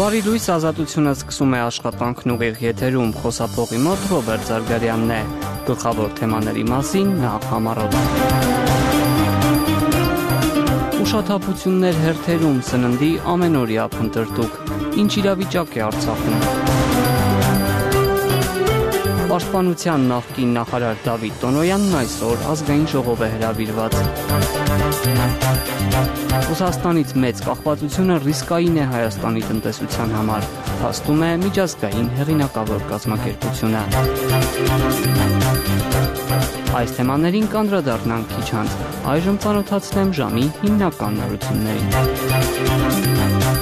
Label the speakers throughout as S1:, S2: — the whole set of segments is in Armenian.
S1: Բարի լույս, ազատությունը սկսում է աշխատանքն ուղիղ եթերում, խոսափողի մոտ Ռոբերտ Զարգարյանն է, գլխավոր թեմաների մասին նախ համառոտ։ Ուշաթափություններ հերթերում, սննդի ամենօրյա փնտրտուք, ինչ իրավիճակ է Արցախում։ Պաշտպանության նախկին նախարար Դավիթ Տոնոյանն այսօր ազգային ժողով է հրավիրված։ Ռուսաստանից մեծ կախվածությունը ռիսկային է Հայաստանի տնտեսության համար, փաստում է միջազգային հեղինակավոր կազմակերպությունը։ Այս թեմաներին կանդրադառնանք քիչ անց, այժմ ծանոթացնեմ ժամի հիմնական նորություններին։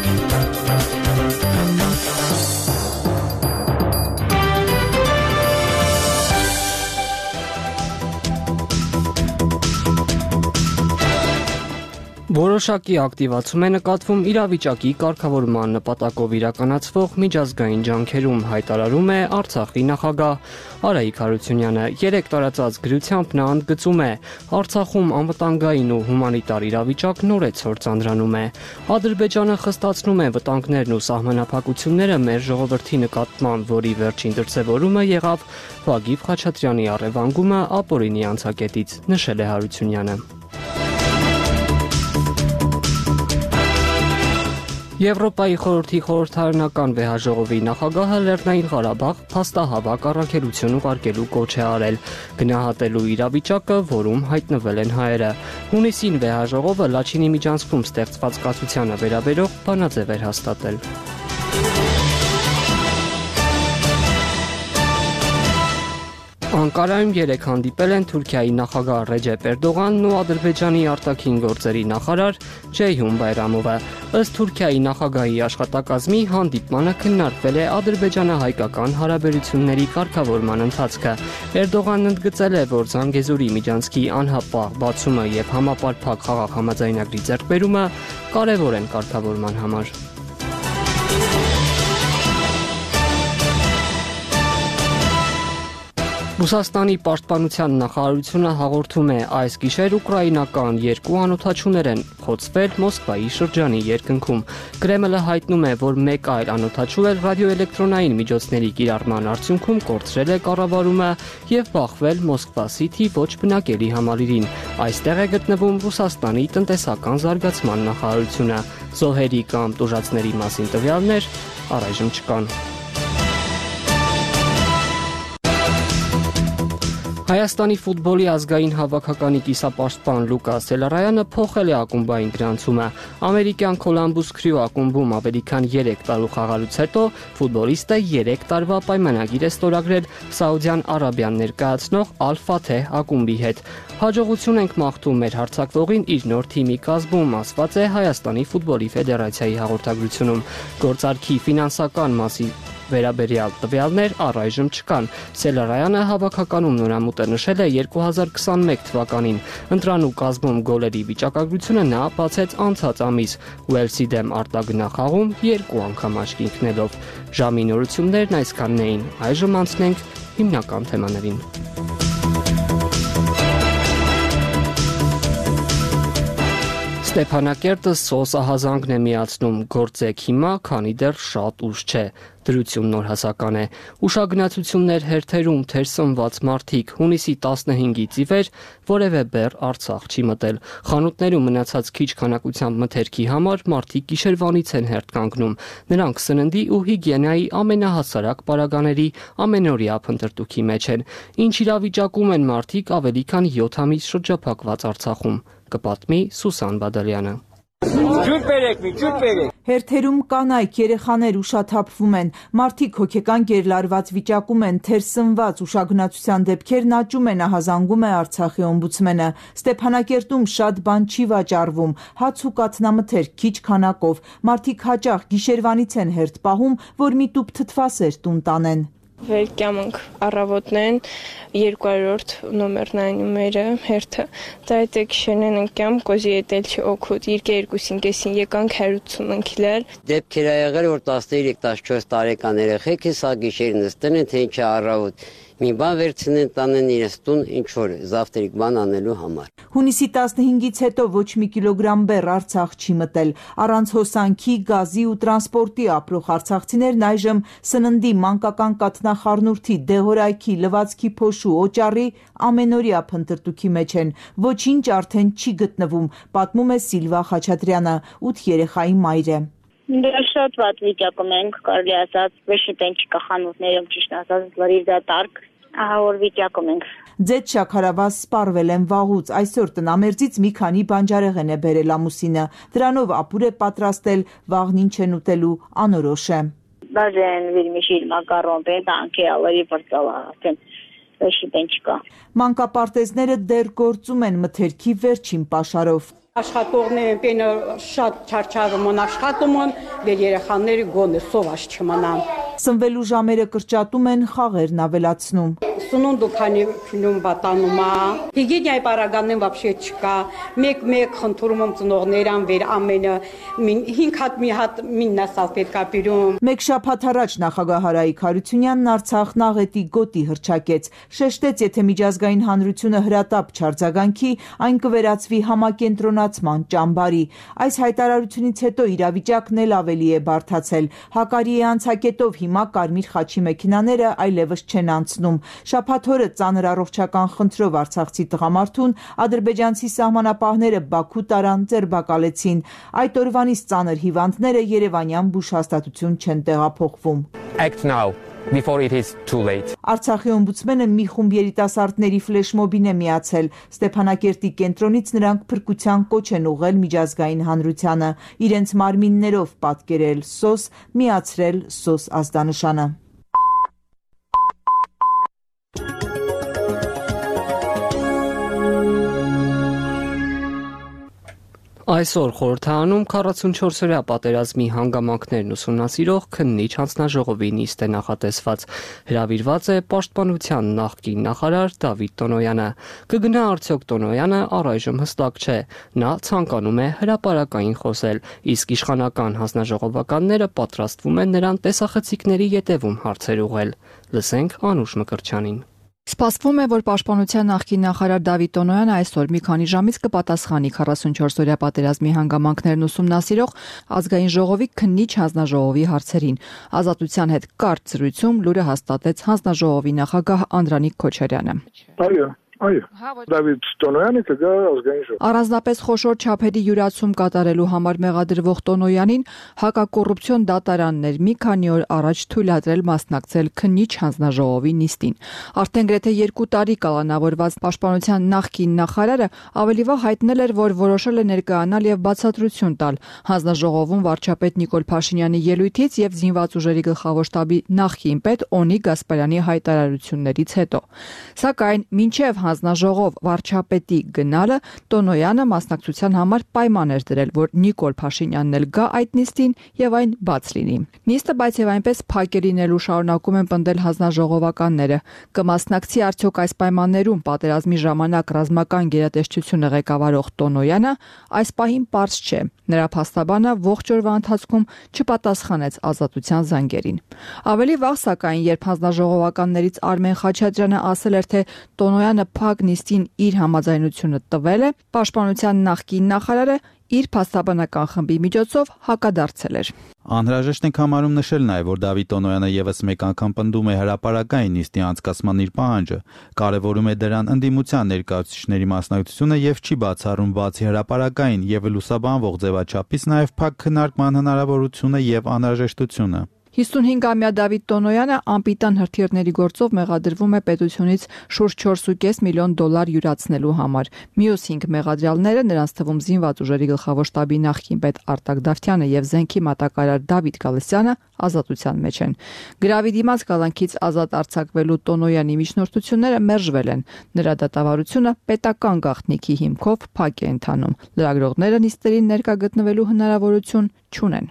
S1: Որոշակի ակտիվացում է նկատվում իրավիճակի կարգավորման նպատակով իրականացվող միջազգային ջանքերում, հայտարարում է Արցախի նախագահ Արայիկ Հարությունյանը։ Երեք տարածած գրությամբ նա ընդգծում է, Արցախում անվտանգային ու հումանիտար իրավիճակ նորեցօր ծանրանում է։ Ադրբեջանը խստացնում է վտանգներն ու սահմանափակությունները մեր ժողովրդի նկատմամբ, որի վերջին դրսևորումը եղավ Վագիվ Խաչատրյանի առևանգումը ապօրինի անցակետից, նշել է Հարությունյանը։ Եվրոպայի խորհրդի խորհրդարանական վեհաժողովի նախագահը Լեռնային Ղարաբաղ փաստահավաք առաքելություն ուղարկելու կոչ է արել, գնահատելու իրավիճակը, որում հայտնվել են հայերը։ Հունիսին վեհաժողովը Լաչինի միջանցքում ստեղծված կացությանը վերաբերող բանաձև էր հաստատել։ Անկարայում երեկ հանդիպել են Թուրքիայի նախագահ Ռեջեփ Էրդողանն ու Ադրբեջանի արտաքին գործերի նախարար Ceyhun Bayramova։ Ըստ Թուրքիայի նախագահի աշխատակազմի հանդիպմանը քննարկվել է ադրբեջանա-հայկական հարաբերությունների կարգավորման ընթացքը։ Էրդողանն ընդգծել է, որ Զանգեզուրի միջանցքի անհապաղ բացումը եւ համապարփակ խաղաղ համաձայնագրի ձեռքբերումը կարևոր են կարգավորման համար։ Ռուսաստանի պաշտպանության նախարարությունը հաղորդում է, այս գիշեր ուկրաինական երկու անօդաչուներ են խոցվել Մոսկվայի շրջանի երկնքում։ Կրեմլը հայտնում է, որ մեկ այլ անօդաչու էլ ռադիոէլեկտրոնային միջոցների կիրառման արդյունքում կորցրել է կառավարումը եւ բախվել Մոսկվա Սիթի ոչ բնակելի համալիրին։ Այստեղ է գտնվում Ռուսաստանի տնտեսական զարգացման նախարարությունը։ Զոհերի կամ տուժածների մասին տվյալներ առայժմ չկան։ Հայաստանի ֆուտբոլի ազգային հավաքականի կիսապաշտպան Լուկա Սելարայանը փոխել է ակումբային գրանցումը։ Ամերիկյան Columbus Crew ակումբում ավելի քան 3 տարու խաղալուց հետո ֆուտբոլիստը 3 տարվա պայմանագիր է ստորագրել Սաուդյան Արաբիան ներկայացնող Al Fateh ակումբի հետ։ Հաջողություն ենք մաղթում մեր հարձակվողին իր նոր թիմի կազմում, ասված է Հայաստանի ֆուտբոլի ֆեդերացիայի հաղորդագրությունում։ Գործարքի ֆինանսական մասի վերաբերյալ տվյալներ առայժմ չկան։ Սելարայանը հավաքականում նորամուտ է նշել է 2021 թվականին։ Ընտրանու կազմում գոլերի վիճակագրությունը նա բացեց անցած ամիս Ուելսի դեմ արտագնախաղում 2 անգամ աչքի ընկնելով։ Ժամի նորություններն այսքանն էին։ Այժմ անցնենք հիմնական թեմաներին։ Ստեփանակերտը սոս ահազանգն է միացնում, գործեք հիմա, քանի դեռ շատ ուշ չէ։ Դրություն նորհասական է։ Ուշագնացություններ հերթերում թեր սնված մարդիկ հունիսի 15-ից ի վեր որևէ բեռ Արցախ չի մտել։ Խանութներում մնացած քիչ քանակությամբ մթերքի համար մարդիկ գիշերվանից են հերթ կանգնում։ Նրանք սննդի ու հիգիենայի ամենահասարակ պարագաների ամենօրյա փնտրտուքի մեջ են։ Ինչ իրավիճակում են մարդիկ ավելի քան 7 ամիս շրջափակված Արցախում, կպատմի Սուսան Բադալյանը։
S2: Ջուր բերեք։
S3: Հերթերում կանայք, երեխաներ ուշաթափվում են, մարդիկ հոգեկան գերլարված վիճակում են, թեր սնված ուշագնացության դեպքերն աճում են, ահազանգում է Արցախի օմբուդսմենը։ Ստեփանակերտում շատ բան չի վաճառվում, հաց ու կաթնամթերք քիչ քանակով, մարդիկ հաճախ գիշերվանից են հերթ պահում, որ մի տուփ թթվասեր տուն տանեն։
S4: Վերկյամ ենք առավոտներն 200-րդ նոմերն այնումերը հերթը դա այդ գիշերն ընկյամ կոզի ետել չի օգուտ երկե 2-5-ին եկանք 180 ընկիլել
S5: դեպքեր ա եղել որ 13-14 տարեկան երեխեք է սա գիշեր նստեն են թե ինչ առավոտ մի բան վերցնեն տանեն իրենց տուն ինչ որ զավտրիկ բան անելու համար։
S3: Հունիսի 15-ից հետո ոչ մի կիլոգրամ բեռ Արցախ չի մտել։ Առանց հոսանքի, գազի ու տրանսպորտի ապրող արցախցիներն այժմ սննդի, մանկական կաթնախառնուրդի, դեղորայքի, լվացքի փոշու, օճառի ամենօրյա փնտրտուքի մեջ են։ Ոչինչ արդեն չի գտնվում, պատմում է Սիլվա Խաչատրյանը, 8 երեխայի մայր է։
S6: Դե շատ վատ վիճակում ենք, կարելի ասած, վեշտեն չկա խանութներում, ճիշտ ասած, լրիվ դատարկ, ահավոր վիճակում ենք։
S3: Ձեծ շաքարավազ սպառվել են վաղուց, այսօր տնամերձից մի քանի բանջարեղեն է բերել ամուսինը, դրանով ապուր է պատրաստել, վաղն ինչ են ուտելու անորոշ է։
S6: Բաժեն վիրմիշիլ մակարոն պետանքի ալերի վրծալա, ասեն, վեշտեն չկա։
S3: Մանկապարտեզները դեռ գործում են մթերքի վերջին պաշարով։
S7: Աշխատողները պենը շատ չարչարում են աշխատում են, դեր երեխաները գոնե սոված չմնան։
S3: Սնվելու ժամերը կրճատում են, խաղերն ավելացնում։
S7: Սնունդը քանի փինում բատանում է։ Հիգիենայի պարագանն вообще չկա։ Մեկ խնդրում եմ ծնողներան վեր ամենը 5 հատ մի հատ միննասալ պետքա պիրում։
S3: Մեկ շաբաթ առաջ նախագահ Հարայիկ Հարությունյանն Արցախն աղետի գոտի հռչակեց, շեշտեց, եթե միջազգային հանրությունը հրատապ չարձագանքի, այն կվերածվի համակենտրոնացման ճամբարի։ Այս հայտարարությունից հետո իրավիճակն էլ ավելի է բարդացել։ Հակարիի անցակետով հիմա Կարմիր խաչի մեքենաները այլևս չեն անցնում։ Շաբաթ օրը ծանր առողջական խնդրով արցախցի տղամարդուն ադրբեջանցի սահմանապահները Բաքու տարան, ձերբակալեցին։ Այդ օրվանից ծանր հիվանդները երևանյան բուժհաստատություն չեն տեղափոխվում։
S8: Act now before it is too late.
S3: Արցախի օմբուդսմենը մի խումբ երիտասարդների ֆլեշմոբին է միացել։ Ստեփանակերտի կենտրոնից նրանք փրկության կոչ են ուղղել միջազգային հանրությանը, իրենց մարմիններով պատկերել սոս, միացրել սոս ազդանշանը։
S1: Այսօր խորհրդարանում 44-օրյա պատերազմի հանգամանքներն ուսումնասիրող քննիչ հանձնաժողովի նիստ է նախատեսված։ Հրավիրված է Պաշտպանության նախկին նախարար Դավիթ Տոնոյանը։ Կգնա արդյոք Տոնոյանը, առայժմ հստակ չէ։ Նա ցանկանում է հրապարակային խոսել, իսկ իշխանական հանձնաժողովականները պատրաստվում են նրան տեսախցիկների ետևում հարցեր ուղղել։ Լսենք Անուշ Մկրտչյանին։
S9: Սպասվում է, որ Պաշտպանության նախկին նախարար Դավիթ Տոնոյանը այսօր մի քանի ժամից կպատասխանի 44-օրյա պատերազմի հանգամանքներն ուսումնասիրող ազգային ժողովի քննիչ հանձնաժողովի հարցերին։ Ազատության հետ կարճ զրույցում լուրը հաստատեց հանձնաժողովի նախագահ Անդրանիկ Քոչարյանը։
S10: Այո, Դավիթ Տոնոյանը կգա ազգային ժողով։
S9: Առանձնապես խոշոր չափերի յուրացում կատարելու համար մեղադրվող Տոնոյանին հակակոռուպցիոն դատարաններ մի քանի օր առաջ թույլատրել մասնակցել քննիչ հանձնաժողովի նիստին։ Արդեն գրեթե 2 տարի կալանավորված Պաշտպանության նախկին նախարարը ավելի վաղ հայտնել էր, որ որոշել է ներկայանալ եւ բացատրություն տալ հանձնաժողովում վարչապետ Նիկոլ Փաշինյանի ելույթից եւ զինված ուժերի գլխավոր շտաբի նախկին պետ Օնիկ Գասպարյանի հայտարարություններից հետո։ Սակայն մինչեւ հանձնաժողով վարչապետի գնալը Տոնոյանը մասնակցության համար պայման էր դրել, որ Նիկոլ Փաշինյանն էլ գա այդ նիստին եւ այն բաց լինի։ Նիստը բայց եւ այնպես փակ է լինելու շարունակում են պնդել հանձնաժողովականները։ Կմասնակցի արդյոք այս պայմաններում պատերազմի ժամանակ ռազմական գերատեսչությունը ղեկավարող Տոնոյանը այս պահին պարզ չէ։ Նրա փաստաբանը ողջ օրվա ընթացքում չպատասխանեց Ազատության զանգերին։ Ավելի վաղ սակայն, երբ հանձնաժողովականներից Արմեն Խաչատրյանը ասել էր, թե Տոնոյանը փակ նիստին իր համաձայնությունը տվել է, Պաշտպանության նախկին նախարարը իր փաստաբանական խմբի միջոցով հակադարձել էր։
S11: Անհրաժեշտ ենք համարում նշել նաև, որ Դավիթ Տոնոյանը եւս մեկ անգամ պնդում է հրապարակային նիստի անցկացման իր պահանջը, կարևորում է դրան ընդդիմության ներկայացուցիչների մասնակցությունը եւ չի բացառում բացի հրապարակային եւ լուսաբանվող ձևաչափից նաև փակ քննարկման հնարավորությունը եւ անհրաժեշտությունը։
S9: 55-ամյա Դավիթ Տոնոյանը անպիտան հրթիռների գործով մեղադրվում է պետությունից շուրջ 4.5 միլիոն դոլար յուրացնելու համար։ Մյուս 5 մեղադրյալները, նրանց թվում զինված ուժերի գլխավոր շտաբի նախկին պետ Արտակ Դավթյանը եւ Զենքի մատակարար Դավիթ Գալստյանը ազատության մեջ են։ Գրավի դիմաց կալանքից ազատ արձակվելու Տոնոյանի միջնորդությունները մերժվել են։ Նրա դատավարությունը պետական գաղտնիքի հիմքով փակ է ընթանում։ Լրագրողները նիստերին ներկա գտնվելու հնարավորություն չունեն։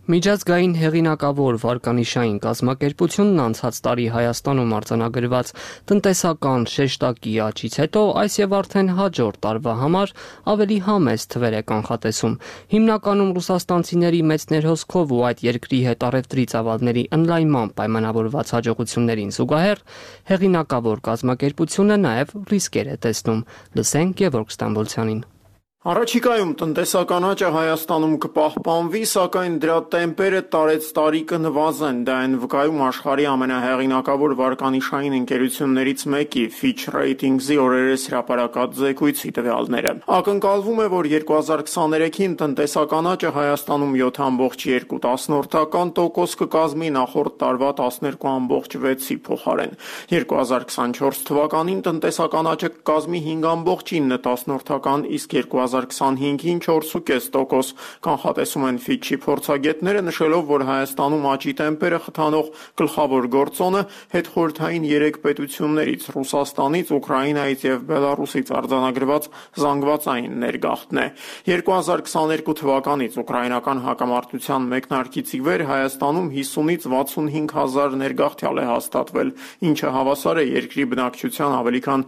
S1: Միջազգային հեղինակավոր վարկանիշային կազմակերպությունն անցած տարի Հայաստանում արձանագրված տնտեսական շեշտակի աճից հետո այս եւ արդեն հաջորդ տարվա համար ավելի համեստ թվեր է կանխատեսում։ Հիմնականում ռուսաստանցիների մեծ ներհոսքով ու այդ երկրի հետ առևտրի ծավալների ընդլայնման պայմանավորված հաջողություններին զուգահեռ հեղինակավոր կազմակերպությունը նաեւ ռիսկեր է տեսնում։ Լսենք Գևորգ Ստամբոլցյանին։
S12: Առաջիկայում տնտեսական աճը Հայաստանում կպահպանվի, սակայն դրա տեմպերը տարեց տարի կնվազեն, դա են վկայում աշխարհի ամենահեղինակավոր վարկանիշային ընկերություններից մեկի Fitch Ratings-ի օրերս հրապարակած զեկույցի տվյալները։ Ակնկալվում է, որ 2023-ին տնտեսական աճը Հայաստանում 7.7% կկազմի նախորդ տարվա 12.6-ի փոխարեն։ 2024 թվականին տնտեսական աճը կկազմի 5.9%, իսկ 2025-ին 4.5% կանխատեսում են Fitch-ի փորձագետները, նշելով, որ Հայաստանում աճի տեմպերը խթանող գլխավոր գործոնը հետխորհրդային 3 պետություններից՝ Ռուսաստանից, Ուկրաինայից եւ Բելարուսից արձանագրված զանգվածային ներգաղթն է։ 2022 թվականից ուկրաինական հակամարտության մեկնարկից ի վեր Հայաստանում 50-ից 65 հազար ներգաղթյալ է հաստատվել, ինչը հավասար է երկրի բնակչության ավելի քան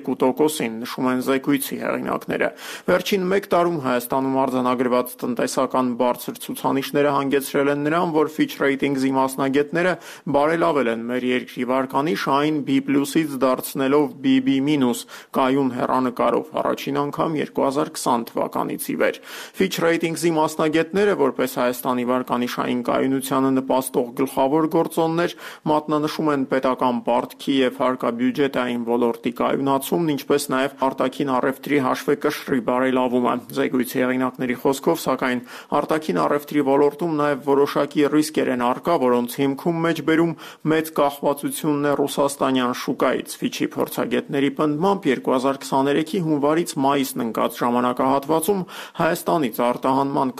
S12: 2%-ին, նշում են զեկույցի հեղինակները։ Վերջին 1 տարում Հայաստանում արձանագրված տնտեսական բարձր ցուցանիշները հանգեցրել են նրան, որ Fitch Ratings-ի մասնագետները բարելավել են մեր երկրի վարկանիշը, այն B+-ից դարձնելով BB-, կայուն հեռանկարով առաջին անգամ 2020 թվականից ի վեր։ Fitch Ratings-ի մասնագետները, որպես Հայաստանի վարկանիշային կայունությանը նպաստող գլխավոր գործոններ, մատնանշում են պետական պարտքի եւ հարկաբյուջետային ոլորտի կայունացումն, ինչպես նաեւ արտաքին առևտրի հաշվեկշռի բարելավումը։ Զեկույցի հեղինակների խոսքով, սակայն արտաքին առևտրի ոլորտում նաև որոշակի ռիսկեր են առկա, որոնց հիմքում մեջբերում մեծ կախվածությունն է ռուսաստանյան շուկայից։ Fitch-ի փորձագետների պնդմամբ 2023-ի հունվարից մայիսն ընկած ժամանակահատվածում Հայաստանից արտահանման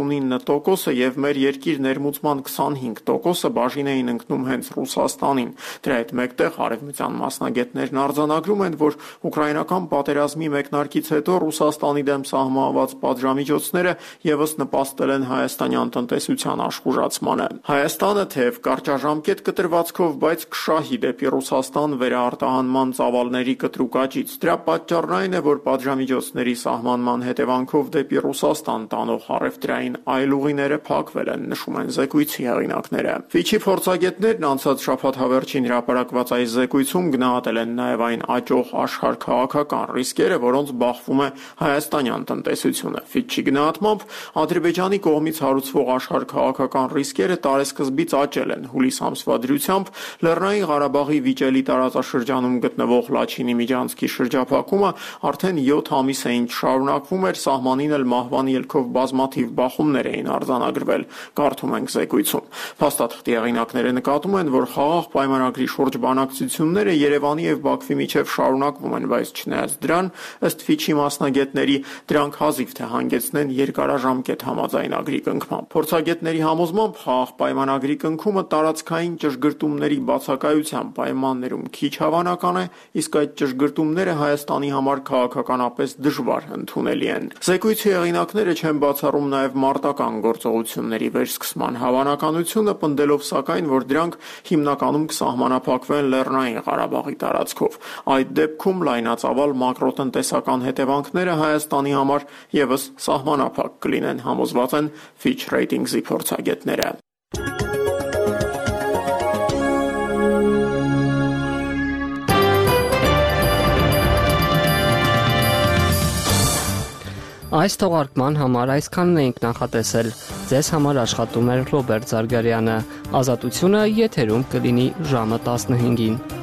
S12: 49%-ը եւ մեր երկիր ներմուծման 25%-ը բաժին էին ընկնում հենց Ռուսաստանին։ Դրա հետ մեկտեղ արևմտյան մասնագետներն արձանագրում են, որ ուկրաինական պատերազմի մեկնարկից հետո Ռուսաստանի դեմ սահմանված պատժամիջոցները եւս նպաստել են հայաստանյան տնտեսության աշխուժացմանը։ Հայաստանը թեև կարճաժամկետ կտրվածքով, բայց կշահի դեպի Ռուսաստան վերարտահանման ծավալների կտրուկ աճից։ Դրա պատճառն այն է, որ պատժամիջոցների սահմանման հետևանքով դեպի Ռուսաստան տանող առևտրային այլ ուղիները փակվել են, նշում են զեկույցի հեղինակները։ Fitch-ի փորձագետներն անցած շաբաթ հավերժին հրապարակված այս զեկույցում գնահատել են նաեւ այն աճող աշխարհ-քաղաքական ռիսկերը, որոնց բախվում է հայաստանյան տնտեսությունը։ Fitch-ի գնահատմամբ Ադրբեջանի կողմից հարուցվող աշխարհ-քաղաքական ռիսկերը տարեսկզբից աճել են։ Հուլիս ամսվա դրությամբ Լեռնային Ղարաբաղի վիճելի տարածաշրջանում գտնվող Լաչինի միջանցքի շրջափակումը արդեն 7 ամիս է ինչ շարունակվում էր, սահմանին էլ մահվան ելքով բազմաթիվ բախումներ էին արձանագրվել, կարդում ենք զեկույցում։ Փաստաթղթի հեղինակները նկատում են, որ խաղաղ պայմանագրի շուրջ բանակցությունները Երևանի եւ Բաքվի միջև շարունակվում են, բայց չնայած դրան, ըստ Fitch-ի մասնագետների, դրանք հազիվ թե հանգեցնեն երկարաժամկետ համաձայնագրի կնքման։ Փորձագետների համոզմամբ խաղաղ պայմանագրի կնքումը տարածքային ճշգրտումների բացակայության պայմաններում քիչ հավանական է, իսկ այդ ճշգրտումները Հայաստանի համար քաղաքականապես դժվար ընդունելի են։ Զեկույցի հեղինակները չեն բացառում նաև մարտական գործողությունների վերսկսման հավանականությունը, պնդելով սակայն, որ դրանք հիմնականում կսահմանափակվեն Լեռնային Ղարաբաղի տարածքով։ Այդ դեպքում լայնածավալ մակրոտնտեսական հետևանքները Հայաստանի համար եւս սահմանափակ կլինեն, համոզված են Fitch Ratings-ի փորձագետները։
S1: Այս թողարկման համար այսքանն էինք նախատեսել։ Ձեզ համար աշխատում էր Ռոբերտ Զարգարյանը։ Ազատությունը եթերում կլինի ժամը 15-ին։